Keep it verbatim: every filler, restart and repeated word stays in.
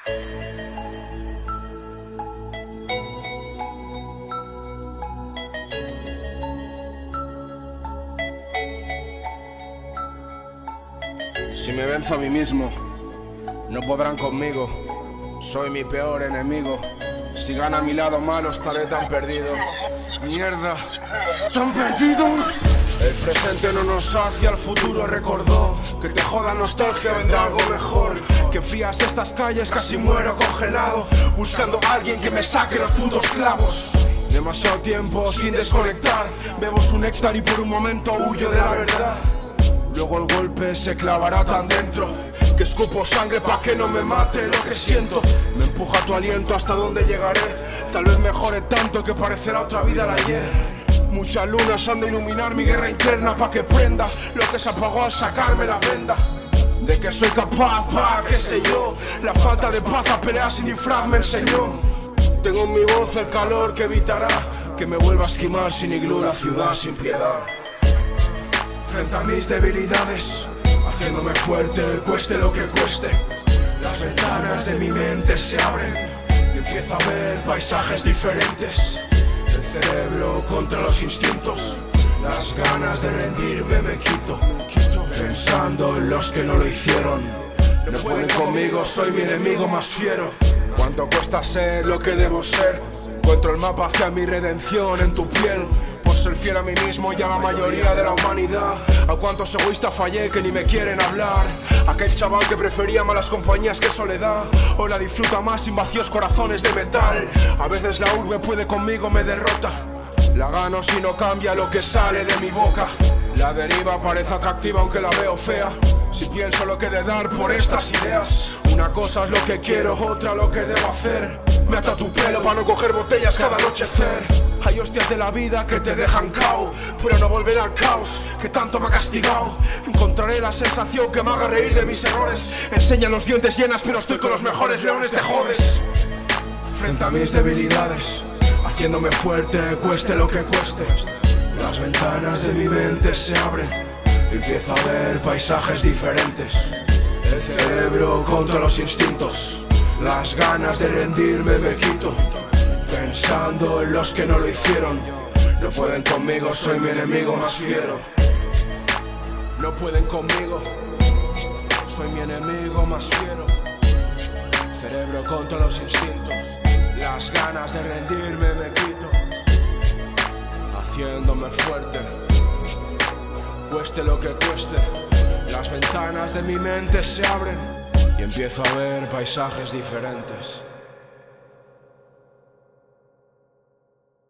Si me venzo a mí mismo, no podrán conmigo. Soy mi peor enemigo. Si gana a mi lado malo, estaré tan perdido. Mierda, tan perdido. El presente no nos sacia, el futuro recordó. Que te joda nostalgia, vendrá algo mejor. Que frías estas calles, casi muero congelado, buscando a alguien que me saque los putos clavos. Demasiado tiempo sin desconectar, bebo su néctar y por un momento huyo de la verdad. Luego el golpe se clavará tan dentro que escupo sangre pa' que no me mate lo que siento. Me empuja tu aliento hasta donde llegaré. Tal vez mejore tanto que parecerá otra vida la ayer. Muchas lunas han de iluminar mi guerra interna pa' que prenda lo que se apagó al sacarme la venda. De que soy capaz, pa' qué sé yo. La falta de paz a pelear sin disfraz me enseñó. Tengo en mi voz el calor que evitará que me vuelva a esquimar sin iglú la ciudad sin piedad. Frente a mis debilidades, haciéndome fuerte, cueste lo que cueste. Las ventanas de mi mente se abren y empiezo a ver paisajes diferentes. El cerebro contra los instintos, las ganas de rendirme me quito, pensando en los que no lo hicieron. No pueden conmigo, soy mi enemigo más fiero. ¿Cuánto cuesta ser lo que debo ser? Encuentro el mapa hacia mi redención en tu piel. Por ser fiel a mí mismo y a la mayoría de la humanidad. A cuántos egoístas fallé que ni me quieren hablar. Aquel chaval que prefería malas compañías que soledad. Hoy la disfruta más sin vacíos corazones de metal. A veces la urbe puede conmigo, me derrota. La gano si no cambia lo que sale de mi boca. La deriva parece atractiva aunque la veo fea. Si pienso lo que he de dar por estas ideas. Una cosa es lo que quiero, otra lo que debo hacer. Me ata tu pelo para no coger botellas cada anochecer. Hay hostias de la vida que te dejan cao, pero no volveré al caos que tanto me ha castigado. Encontraré la sensación que me haga reír de mis errores. Enseña los dientes llenas pero estoy con los mejores leones, te jodes. Frente a mis debilidades, haciéndome fuerte, cueste lo que cueste. Las ventanas de mi mente se abren y empiezo a ver paisajes diferentes. El cerebro contra los instintos, las ganas de rendirme me quito, pensando en los que no lo hicieron. No pueden conmigo, soy mi enemigo más fiero. No pueden conmigo, soy mi enemigo más fiero. Cerebro contra los instintos, las ganas de rendirme me quito, haciéndome fuerte, cueste lo que cueste. Las ventanas de mi mente se abren y empiezo a ver paisajes diferentes.